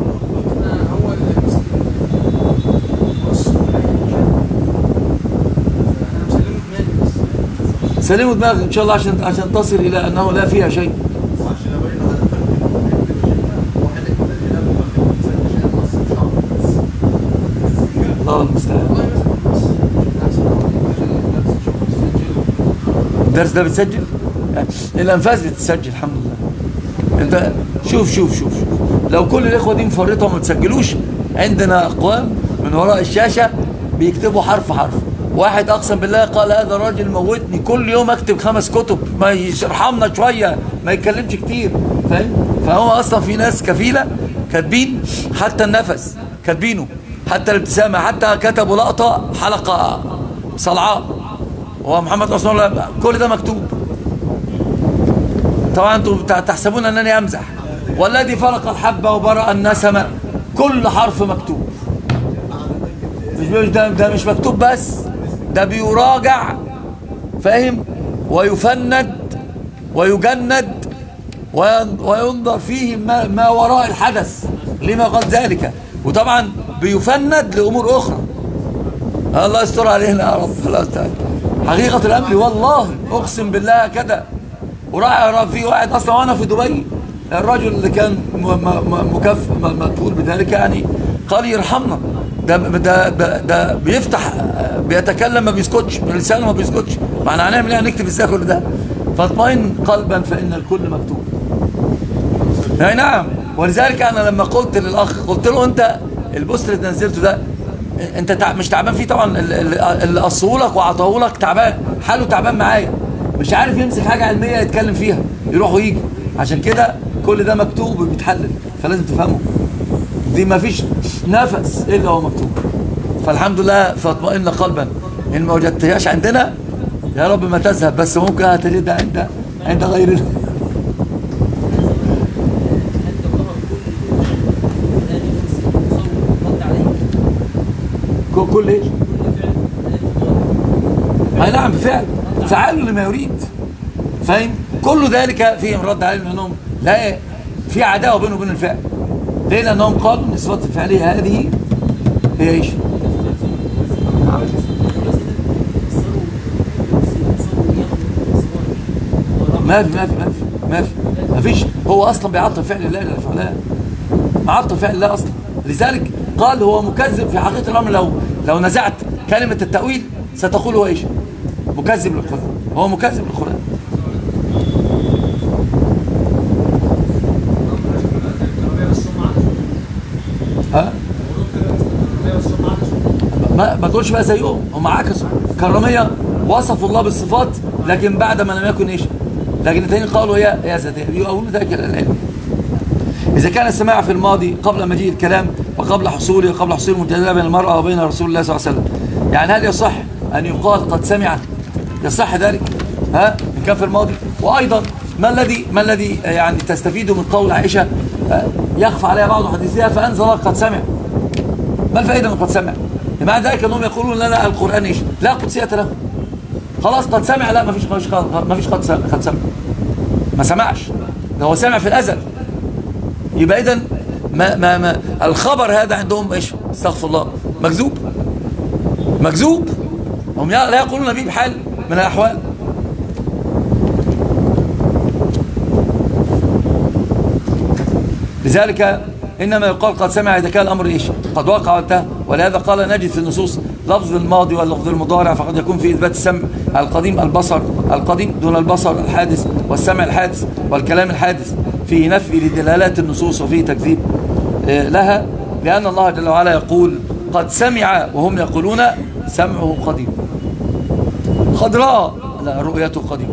Speaker 1: سلموا دماغك إن شاء الله عشان تصل إلى أنه لا فيها شيء. الله المستعان. الدرس ده بتسجل؟ الأنفاس بتسجل الحمد لله. انت شوف لو كل الإخوة دي مفرطة وما تسجلوش، عندنا أقوام من وراء الشاشة بيكتبوا حرف. واحد أقسم بالله قال هذا الراجل موتني، كل يوم أكتب 5 كتب، ما يرحمنا شوية، ما يتكلمش كتير، فاهم؟ فهو أصلا في ناس كفيلة كاتبين حتى النفس، كاتبينه حتى الابتسامة، حتى كتبوا لقطة حلقة صلعاء وهو محمد رسول الله، كل ده مكتوب. طبعا انتم تحسبون أنني أمزح. والذي فرق الحبة وبرأ النسمة، كل حرف مكتوب. ده مش مكتوب بس، ده بيراجع، فاهم؟ ويفند ويجند وينظر فيه ما وراء الحدث لما قال ذلك. وطبعا بيفند لأمور أخرى. الله يستر علينا يا رب. الله تعالى حقيقة الأمر والله أقسم بالله كده. وراح في واحد أصلا وأنا في دبي، الرجل اللي كان مكفول بذلك يعني قال يرحمنا، ده بيفتح بيتكلم ما بيسكتش، لسانه ما بيسكتش، ما احنا هنعمل ايه؟ هنكتب ازاي كل ده؟ فاطمئن قلبا فإن الكل مكتوب. يعني نعم. ولذلك انا لما قلت للاخ، قلت له انت البوستر اللي نزلته ده انت مش تعبان فيه؟ طبعا اللي قصه لك وعطاه لك تعبان، حاله تعبان معايا، مش عارف يمسك حاجه علميه يتكلم فيها، يروح ويجي. عشان كده كل ده مكتوب وبيتحلل، فلازم تفهمه. دي ما فيش نفس الا هو مكتوب. فالحمد لله فاطمئن قلبا. ان ما وجدتهاش عندنا يا رب ما تذهب، بس ممكن هتجدها عند غيرنا. كل ايش؟ اي نعم بفعل، فعلوا لما يريد، فاهم؟ كل ذلك فيهم رد عليهم انهم لا في عداوه بينه وبين الفعل. ليه؟ لانهم قالوا ان الصفات الفعليه هذه هي ايش؟ ما في ما فيش. هو اصلا بيعطل فعل الله جل في علاه، معطل فعل الله اصلا. لذلك قال هو مكذب في حقيقه الامر. لو نزعت كلمه التاويل ستقول هو ايش؟ مكذب للقران. هو مكذب للقران. ها ما تقولش بقى زيهم، هم عكسوا. كراميه وصفوا الله بالصفات لكن بعد ما لم يكن ايش؟ لكن الثانيين قالوا يا ذاتيه، يقولون ذلك العلم. اذا كان السماع في الماضي قبل مجيء الكلام وقبل حصوله وقبل حصول المجادله بين المراه وبين رسول الله صلى الله عليه وسلم، يعني هل يصح ان يقال قد سمع؟ يصح ذلك؟ ها ان كان في الماضي. وايضا ما الذي يعني تستفيد من قول عائشه يخفى عليها بعض حديثها فانزل الله قد سمع؟ ما الفائده من قد سمع؟ مع ذلك انهم يقولون لنا القران ايش؟ لا قدسيه له. خلاص قد سمع، لا ما فيش قد سمع، ما سمعش، ده هو سمع في الازل. يبقى اذا ما الخبر هذا عندهم ايش؟ استغفر الله، مكذوب. هم لا يقولون به بحال من الاحوال. لذلك انما يقال قد سمع اذا كان الامر ايش؟ قد وقع وانتهى. ولهذا قال نجد في النصوص لفظ الماضي واللفظ المضارع فقد يكون في اثبات السمع القديم، البصر القديم دون البصر الحادث، والسمع الحادث والكلام الحادث، فيه نفي لدلالات النصوص وفيه تكذيب لها، لأن الله جل وعلا يقول قد سمع وهم يقولون سمعه قديم، قد رأى لا رؤيته قديم.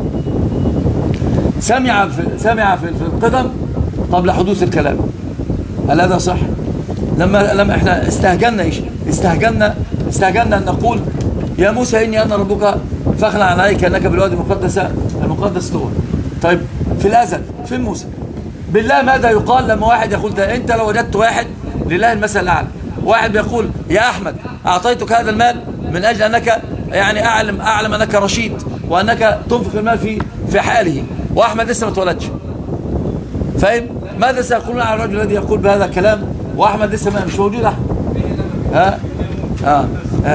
Speaker 1: سمع في القدم قبل حدوث الكلام. هل هذا صح؟ لما احنا استهجنا ان نقول يا موسى اني انا ربك فاخلع عليك انك بالوادي المقدس طوى. طيب في الازل فين موسى؟ بالله ماذا يقال لما واحد يقول ده؟ انت لو وجدت واحد لله المثل الاعلى، واحد بيقول يا احمد اعطيتك هذا المال من اجل انك يعني اعلم انك رشيد وانك تنفق المال في حاله، واحمد لسه ما اتولدش، فاهم؟ ماذا سيقولون على الرجل الذي يقول بهذا الكلام واحمد لسه مش موجود؟ احمد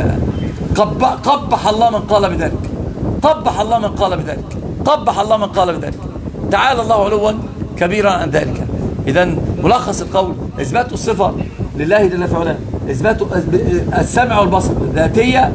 Speaker 1: قبح الله من قال بذلك، قبح الله من قال بذلك، تعالى الله علوا كبيرا عن ذلك. اذا ملخص القول اثبات الصفه لله جل في علاه، اثبات السمع والبصر ذاتيه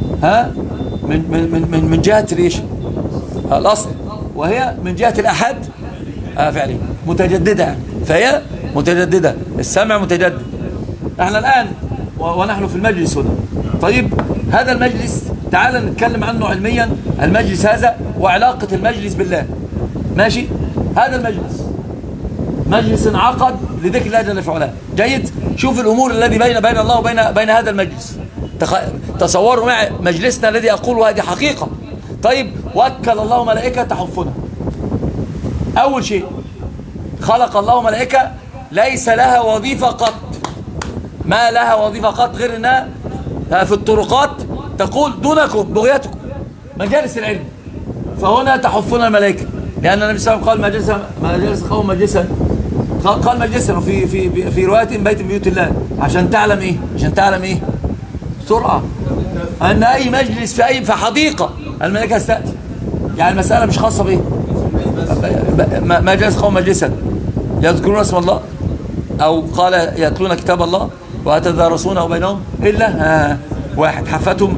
Speaker 1: من جهه ليش الاصل، وهي من جهه الاحد فعليا متجدده، فهي متجدده، السمع متجدد. احنا الان ونحن في المجلس هنا. طيب هذا المجلس تعال نتكلم عنه علميا، المجلس هذا وعلاقه المجلس بالله، ماشي؟ هذا المجلس مجلس انعقد لذكر الله جل في علاه، جيد؟ شوف الامور الذي بين الله وبين هذا المجلس. تصوروا معي مجلسنا الذي اقول هذه حقيقه. طيب وكل الله ملائكه تحفنا. اول شيء خلق الله ملائكه ليس لها وظيفه قط، ما لها وظيفه قط غير انها في الطرقات تقول دونكم بغيتكم مجالس العلم، فهنا تحفنا الملائكه، لان النبي صلى الله عليه وسلم قال ما جلس قوم مجلسا، قال مجلسا في روايه بيت من بيوت الله، عشان تعلم ايه سرعه ان اي مجلس في حديقه الملائكه تاتي. يعني المساله مش خاصه بايه؟ ما جلس قوم مجلسا يذكرون اسم الله، او قال يتلون كتاب الله ويتدارسونه بينهم الا واحد حفتهم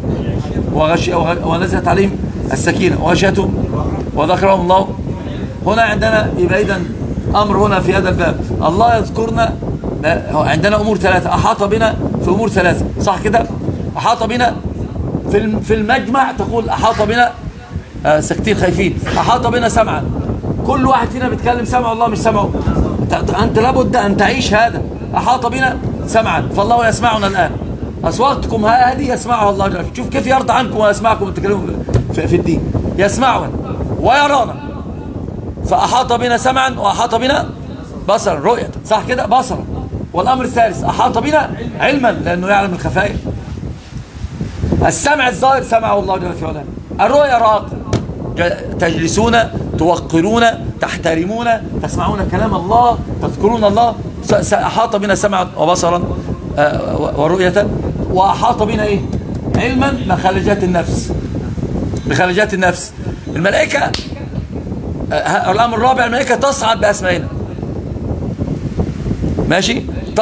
Speaker 1: ونزلت عليهم السكينه وغشيتهم وذكرهم الله. هنا عندنا يبقى اذا امر هنا في هذا الباب، الله يذكرنا. عندنا امور ثلاثه احاط بنا في امور ثلاثه، صح كده؟ احاط بنا في المجمع، تقول احاط بنا ساكتين خايفين، احاط بنا سمعا، كل واحد فينا بيتكلم سمع الله مش سمعه، انت لابد ان تعيش هذا. احاط بنا سمعا فالله يسمعنا الان، اصواتكم هذه يسمعها الله جل. شوف كيف يرضى عنكم ويسمعكم تتكلموا في الدين، يسمعنا ويرانا. فاحاط بنا سمعا واحاط بنا بصرا رؤيه، صح كده؟ بصرا. والامر الثالث احاط بنا علما، لانه يعلم الخفايا. السمع الظاهر سمعه الله جل في علاه، الرؤيا راق، تجلسون توقرون تحترمون تسمعون كلام الله تذكرون الله. احاط بنا سمعا وبصرا ورؤيه، واحاط بنا ايه؟ علما، مخالجات النفس. الملائكه الأمر الرابع الملائكة تصعد بأسمائنا. ماشي،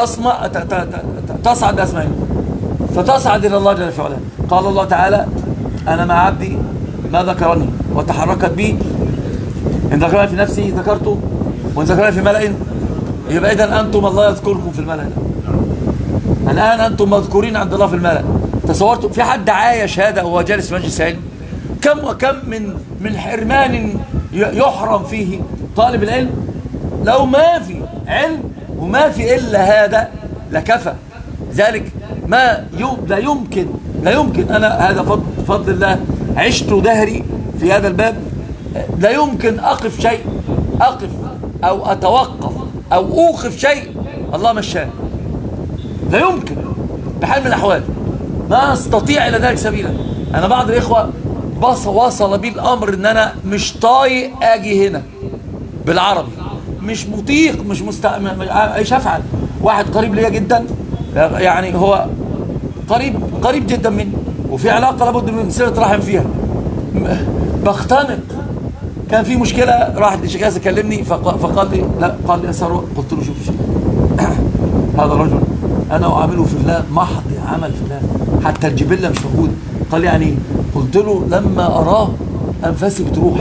Speaker 1: تصعد بأسمائنا، فتصعد إلى الله جل في علاه. قال الله تعالى أنا مع عبدي ما ذكرني وتحركت بي، إن ذكرني في نفسي ذكرته وإن ذكرني في ملأ. يبقى إذن أنتم الله يذكركم في الملأ. الآن أنتم مذكورين عند الله في الملأ. تصورتوا في حد عايش هذا وهو جالس في مجلس علم؟ كم وكم من حرمان يحرم فيه طالب العلم. لو ما في علم وما في إلا هذا لكفى. ذلك لا يمكن أنا هذا فضل الله عشت دهري في هذا الباب. لا يمكن أقف أو أتوقف أو أوقف شيء الله مشاه. لا يمكن بحال من الأحوال، ما أستطيع إلى ذلك سبيلا. أنا بعض الإخوة وصل بي الأمر إن أنا مش طايق أجي هنا بالعربي، مش مطيق، مش ايش أفعل. واحد قريب ليا جدا، يعني هو قريب جدا مني، وفي علاقة لابد من صلة رحم فيها، بختنق. كان في مشكلة، راح الشيخ كلمني فقال لي لا، قال لي أسأل. قلت له شوف هذا الرجل أنا أعامله في الله محض عمل في الله، حتى الجبلة مش موجودة. قال يعني، قلت له لما أراه أنفاسي بتروح،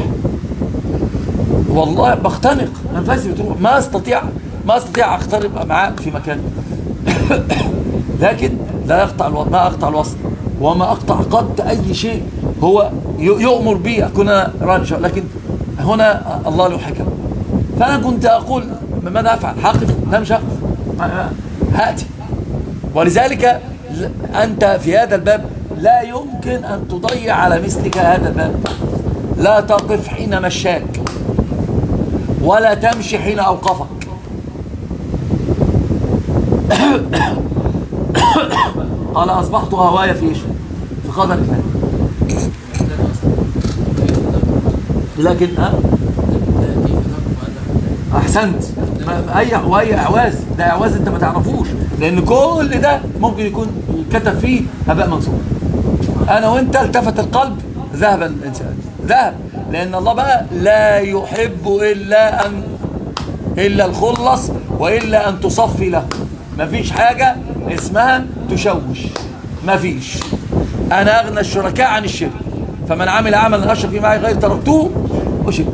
Speaker 1: والله بختنق، أنفاسي بتروح، ما أستطيع أقترب معاه في مكان. لكن ما أقطع الوصل وما أقطع قد أي شيء هو يؤمر بي أكون أنا رانشا. لكن هنا الله له حكم. فأنا كنت أقول ماذا أفعل؟ حقف؟ لا مش هقف، هأتي. ولذلك أنت في هذا الباب لا يمكن أن تضيع على مثلك هذا الباب. لا تقف حين مشاك ولا تمشي حين أوقفك. قال أصبحت هوايا في إيش؟ في قدر الله. لكن أحسنت. أي إعواز، ده إعواز أنت ما تعرفوش، لأن كل ده ممكن يكون كتب فيه هباء منصور. أنا وأنت التفت القلب، ذهب الإنسان، ذهب. لأن الله بقى لا يحب إلا الخلص، وإلا أن تصفي له. مفيش حاجة اسمها تشوش، مفيش. أنا أغنى الشركاء عن الشرك، فمن عمل عملا أشرك فيه معي غير تركته وشرك.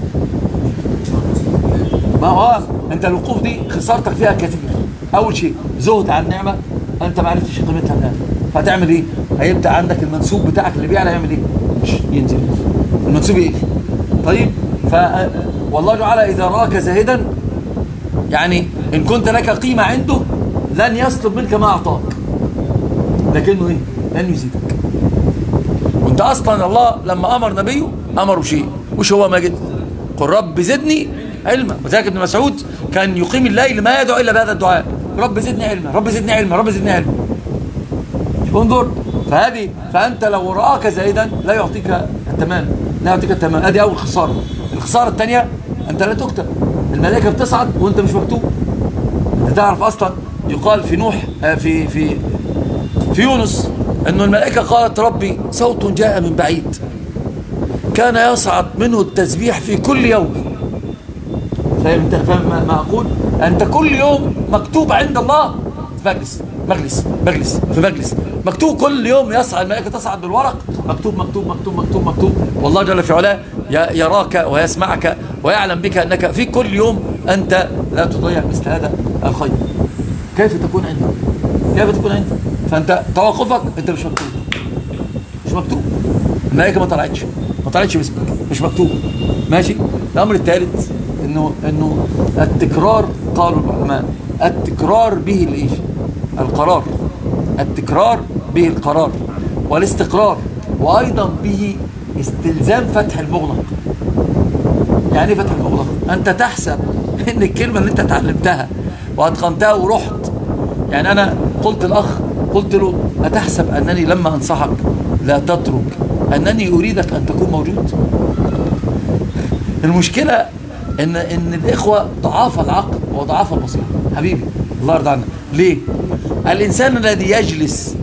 Speaker 1: ما هو أنت الوقوف دي خسارتك فيها كثير. أول شيء زهد عن نعمة أنت ما عرفتش قيمتها الآن، فتعمل إيه؟ هيبدأ عندك المنسوب بتاعك اللي بيعلى يعمل إيه؟ ينزل المنسوب إيه؟ طيب، والله تعالى إذا رأك زاهدا، يعني إن كنت لك قيمة عنده لن يسلب منك ما أعطاك، لكنه إيه؟ لن يزيدك. وانت أصلا الله لما أمر نبيه أمره شيء، وش هو ماجد؟ قل رب زدني علما. وذلك ابن مسعود كان يقيم الليل ما يدعو إلا بهذا الدعاء: رب زدني علما، رب زدني علما، رب زدني علما. انظر، فأنت لو رآك زائدا لا يعطيك التمام، لا يعطيك التمام. هذه أول خسارة. الخسارة الثانية أنت لا تكتب. الملائكة بتصعد وأنت مش مكتوب. أنت تعرف أصلا يقال في نوح في يونس أنه الملائكة قالت ربي صوت جاء من بعيد كان يصعد منه التسبيح في كل يوم. فاهم ما أقول؟ أنت كل يوم مكتوب عند الله في مجلس مكتوب. كل يوم يصعد الملائكة، تصعد بالورق، مكتوب. والله جل في علاه يراك ويسمعك ويعلم بك أنك في كل يوم أنت لا تضيع مثل هذا الخير. كيف تكون عندك؟ فأنت توقفك أنت مش مكتوب. الملائكة ما طلعتش باسمك، مش مكتوب. ماشي. الأمر الثالث إنه التكرار، قالوا العلماء التكرار به الإيش؟ القرار. التكرار به القرار والاستقرار، وأيضا به استلزام فتح المغلق. يعني ايه فتح المغلق؟ أنت تحسب إن الكلمة اللي أنت تعلمتها وأتقنتها ورحت، يعني أنا قلت له أتحسب أنني لما أنصحك لا تترك أنني أريدك أن تكون موجود؟ المشكلة إن الإخوة ضعاف العقل وضعاف البصيرة. حبيبي الله يرضى عنك. ليه؟ الإنسان الذي يجلس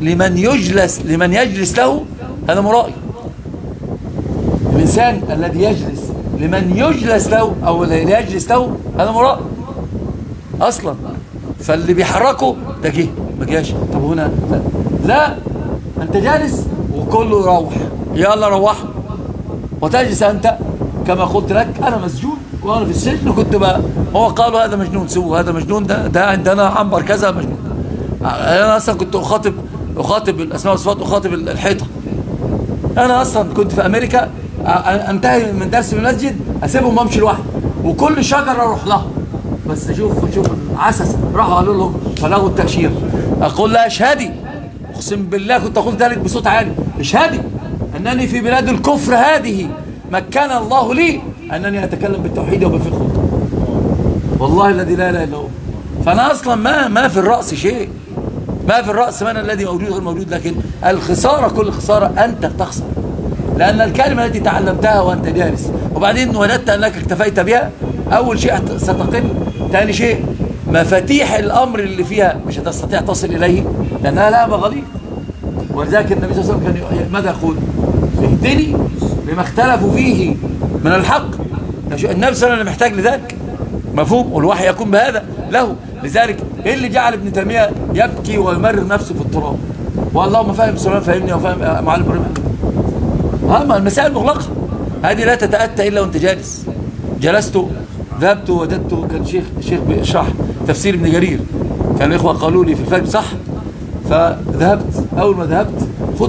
Speaker 1: لمن يجلس له هذا مرائي. الإنسان الذي يجلس لمن يجلس له أو يجلس له هذا مراقب أصلا. فاللي بيحركه ده جه ما جاش، طب هنا لا أنت جالس وكله يروح، يلا روحوا وتجلس أنت كما قلت لك أنا مسجون وأنا في السجن كنت بقى هو قالوا هذا مجنون، سووا هذا مجنون، ده عندنا عنبر كذا مجنون. أنا أصلا كنت أخاطب الأسماء والصفات، أخاطب الحيطة. أنا أصلا كنت في أمريكا أنتهي من درس في المسجد أسيبهم وأمشي لوحدي وكل شجرة أروح لها، بس شوف عسس راحوا قالوا لهم فلغوا التأشيرة. أقول لها اشهدي، أقسم بالله كنت أقول ذلك بصوت عالي، اشهدي أنني في بلاد الكفر هذه مكن الله لي أنني أتكلم بالتوحيد وبالفقه والله الذي لا إله إلا هو. فأنا أصلا ما في الرأس شيء، ما في الرأس من الذي موجود غير موجود، لكن الخسارة كل خسارة أنت تخسر، لأن الكلمة التي تعلمتها وأنت جالس وبعدين ولدت أنك اكتفيت بها أول شيء ستقل، ثاني شيء مفاتيح الأمر اللي فيها مش هتستطيع تصل إليه لأنها لها مغاليق. ولذلك النبي صلى الله عليه وسلم كان ماذا يقول؟ اهدني لما اختلفوا فيه من الحق. النبي صلى الله عليه وسلم محتاج لذلك، مفهوم؟ والوحي يكون بهذا له. لذلك ايه اللي جعل ابن تيمية يبكي ويمرر نفسه في التراب واللهم فاهم سليمان فهمني وفاهم معلم ابراهيم. المسائل مغلقة هذه لا تتأتى إلا وانت جالس. جلست ذهبت وجدت كان شيخ بيشرح تفسير ابن جرير، كان الإخوة قالوا لي في الفجر صح، فذهبت. أول ما ذهبت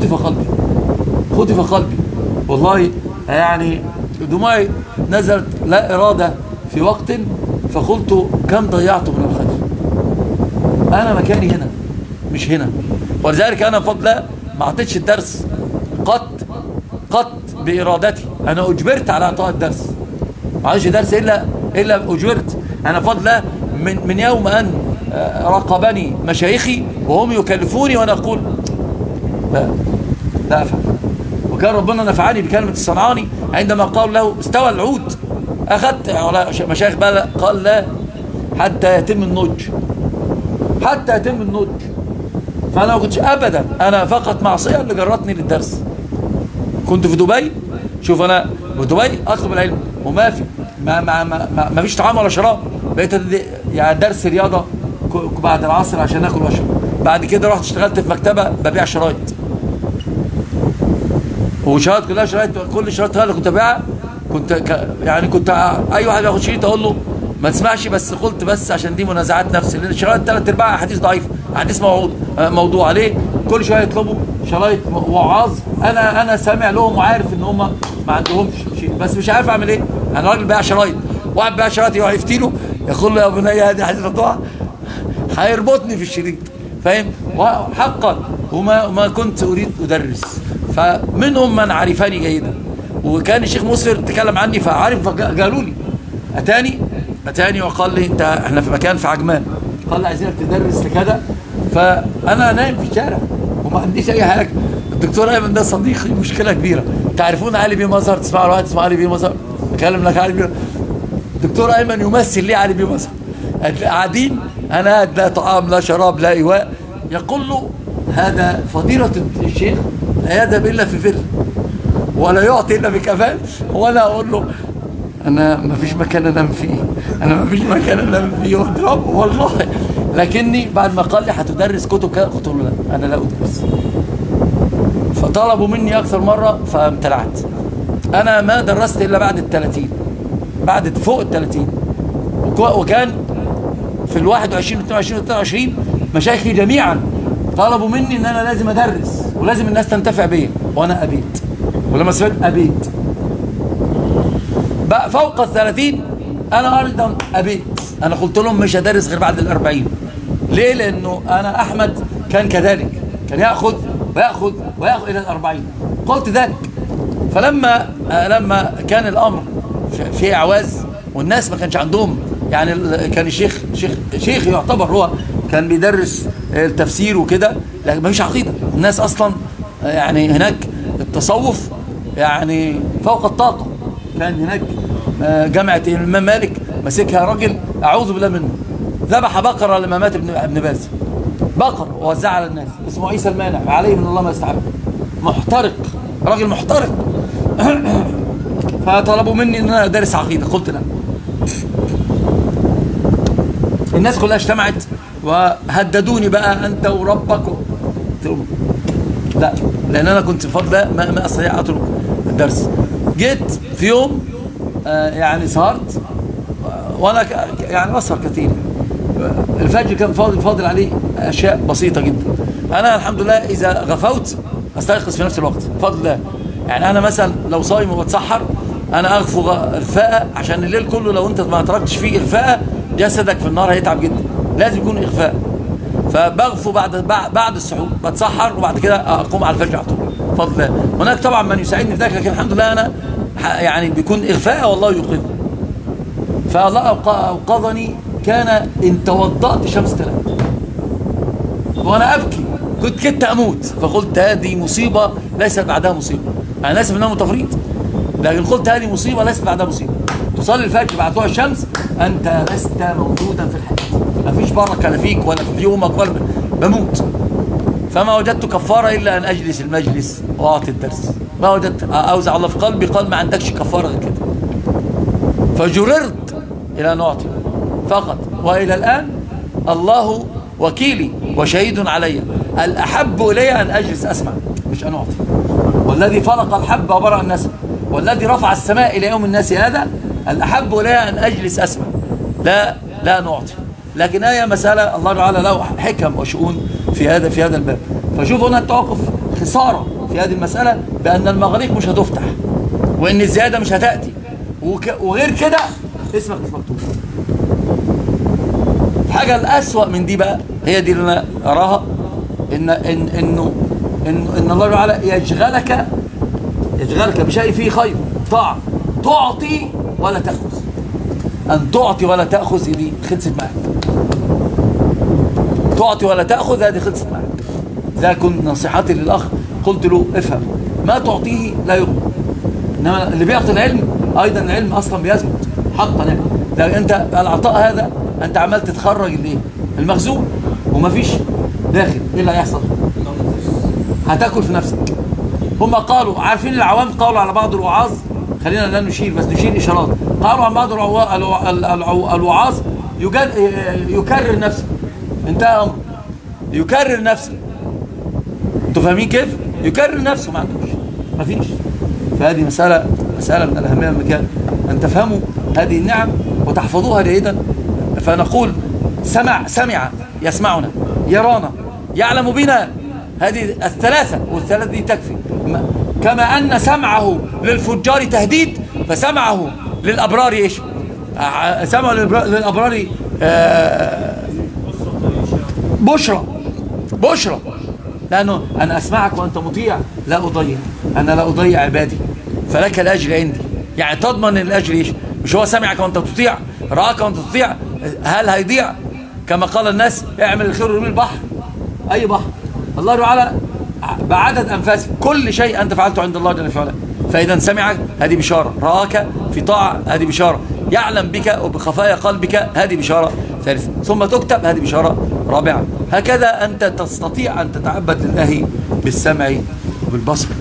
Speaker 1: خطف قلبي والله، يعني دموعي نزلت لا إرادة في وقت، فقلت كم ضيعت من الخير، أنا مكاني هنا مش هنا. ولذلك أنا بفضل الله ما اعطيتش الدرس قط بإرادتي، أنا أجبرت على إعطاء الدرس، ما عادش درس إلا أجبرت. أنا بفضل الله من يوم أن راقبني مشايخي وهم يكلفوني وأنا أقول لا أفعل. وكان ربنا نفعني بكلمة الصنعاني عندما قال له استوى العود، أخذت على مشايخ بقى قال لا حتى يتم النضج، فأنا ما كنتش أبدا، أنا فقط معصية اللي جرتني للدرس. كنت في دبي، شوف أنا في دبي أطلب العلم وما في ما فيش طعام ولا شراب، بقيت يعني درس رياضة بعد العصر عشان أكل وأشرب. بعد كده رحت اشتغلت في مكتبة ببيع شرايط، وشرايط كلها شرايط، كل الشرايط اللي كنت ببيعها كنت أي واحد ياخد شريط أقول له ما تسمعش، بس قلت بس عشان دي منازعات نفسي، لأن الشرايط 3/4 أحاديث ضعيفة، أحاديث موضوع عليه، كل شوية يطلبوا شرايط وعاظ. أنا سامع لهم وعارف إن هم ما عندهمش شيء، بس مش عارف أعمل إيه. أنا راجل بيع شرايط، واحد بيع شرايط يروح يفتيله يقول له يا بني هذه حديث الضوء، هيربطني في الشريط، فاهم؟ وحقا وما كنت أريد أدرس، فمنهم من عرفني جيدا، وكان الشيخ مسفر تكلم عني فعارف، قالوا لي أتاني وقال لي احنا في مكان في عجمان، قال لي عايزينك تدرس لكذا. فأنا نايم في الشارع وما عنديش أي حاجة. الدكتور أيمن ده صديقي، مشكلة كبيرة. تعرفون علي بيه مظهر؟ تسمعوا الواحد اسمه علي بيه مظهر؟ أكلم لك علي بيه. دكتور أيمن يمثل لي علي بيه مظهر، قاعدين أنا لا طعام لا شراب لا إيواء، يقول له هذا فضيلة الشيخ لا يذهب إلا في فر ولا يعطي إلا بكفاف. وأنا أقول له أنا ما فيش مكان أنام فيه، واضرب والله. لكني بعد ما قال لي هتدرس كتب كده، قلت له لا أنا لا أدرس. فطلبوا مني أكثر مرة فامتنعت. أنا ما درست إلا بعد 30، بعد فوق 30، وكان في 21 22 مشايخي جميعا طلبوا مني ان انا لازم ادرس ولازم الناس تنتفع بيا، وانا ابيت. ولما سمعت ابيت بقى فوق 30 انا ايضا ابيت. انا قلت لهم مش هدرس غير بعد 40. ليه؟ لانه انا احمد كان كذلك، كان ياخذ الى 40. قلت ذلك. فلما كان الامر في اعواز والناس ما كانش عندهم، يعني كان الشيخ يعتبر هو كان بيدرس التفسير وكده، لكن ما فيش عقيدة. الناس أصلا يعني هناك التصوف يعني فوق الطاقة. كان هناك جامعة الإمام مالك مسكها راجل أعوذ بالله منه، ذبح بقرة لما مات ابن باز، بقر ووزعها على الناس، اسمه عيسى المانع عليه من الله ما يستحق، محترق، راجل محترق. فطلبوا مني ان انا ادرس عقيده، قلت لا. الناس كلها اجتمعت وهددوني بقى انت وربك قلت لهم لا، لان انا كنت بفضل ما استطيع اترك الدرس. جيت في يوم يعني سهرت، وانا يعني بسهر كثير. الفجر كان فاضل عليه اشياء بسيطه جدا. انا الحمد لله اذا غفوت استيقظ في نفس الوقت بفضل الله. يعني انا مثلا لو صايم وبتسحر انا اغفو اغفاء، عشان الليل كله لو انت ما تركتش فيه اغفاء جسدك في النهار هيتعب جدا، لازم يكون اغفاء. فبغفو بعد السحور، بتسحر وبعد كده اقوم على الفجر على طول بفضل الله. هناك طبعا من يساعدني في ذلك، لكن الحمد لله انا يعني بيكون اغفاء والله يوقظني. فالله اوقظني، كان ان توضأت شمس تلات وانا ابكي، كنت اموت. فقلت هذه مصيبه ليست بعدها مصيبه. انا اسف انها تفريط، لكن قلت هذه مصيبه ليست بعدها مصيبه. تصلي الفجر بعد طلوع الشمس انت لست موجودا في الحياه، مفيش بركه لا فيك ولا في يومك ولا بموت. فما وجدت كفاره الا ان اجلس المجلس واعطي الدرس. ما وجدت اوزع الله في قلبي قال ما عندكش كفاره غير كده. فجررت الى ان اعطي فقط، والى الان الله وكيلي وشهيد علي، الأحب إلي أن أجلس أسمع مش أن أعطي. والذي فلق الحب وبرأ النسم، والذي رفع السماء إلى يوم الناس هذا، الأحب إلي أن أجلس أسمع لا نعطي. لكن هي مسألة الله تعالى له حكم وشؤون في هذا الباب. فشوف هنا التوقف خسارة في هذه المسألة، بأن المغاريق مش هتفتح، وإن الزيادة مش هتأتي، وغير كده اسمك مش مكتوب. الحاجة الأسوأ من دي بقى هي دي اللي أنا أراها، إن الله تعالى يشغلك بشيء فيه خير، طاعة، تعطي ولا تأخذ. أن تعطي ولا تأخذ دي خلصت معك. تعطي ولا تأخذ هذه خلصت معك. ذا كن نصيحتي للأخ، قلت له افهم ما تعطيه لا يغني، إنما اللي بيعطي العلم أيضا العلم أصلا بيزمت حقا يعني. لكن أنت العطاء هذا أنت عمال تتخرج المخزون ومفيش داخل، إيه اللي هيحصل؟ هتاكل في نفسك. هم قالوا، عارفين العوام قالوا على بعض الوعاظ، خلينا لا نشير بس نشير إشارات، قالوا عن بعض الوعاظ يكرر نفسه. انتهى أمر يكرر نفسه. انتوا فاهمين كيف؟ يكرر نفسه، ما عندوش، مفيش. فهذه مسألة من الأهمية المكان أن تفهموا هذه النعم وتحفظوها جيدا. فنقول سمع يسمعنا، يرانا، يعلم بنا، هذه الثلاثة، والثلاثة دي تكفي. كما أن سمعه للفجار تهديد، فسمعه للأبرار إيش؟ سمعه للأبرار بشرى. لأنه أنا أسمعك وأنت مطيع لا أضيع، أنا لا أضيع عبادي، فلك الأجر عندي. يعني تضمن الأجر إيش؟ مش هو سمعك وأنت تطيع، رآك وأنت تطيع، هل هيضيع؟ كما قال الناس اعمل الخير ورمي البحر، أي بحر. الله تعالى بعدد أنفاس كل شيء أنت فعلته عند الله جل وعلا. فإذا سمعك هذه بشارة، رآك في طاعة هذه بشارة، يعلم بك وبخفايا قلبك هذه بشارة ثالثة، ثم تكتب هذه بشارة رابعة. هكذا أنت تستطيع أن تتعبد لله بالسمع وبالبصر.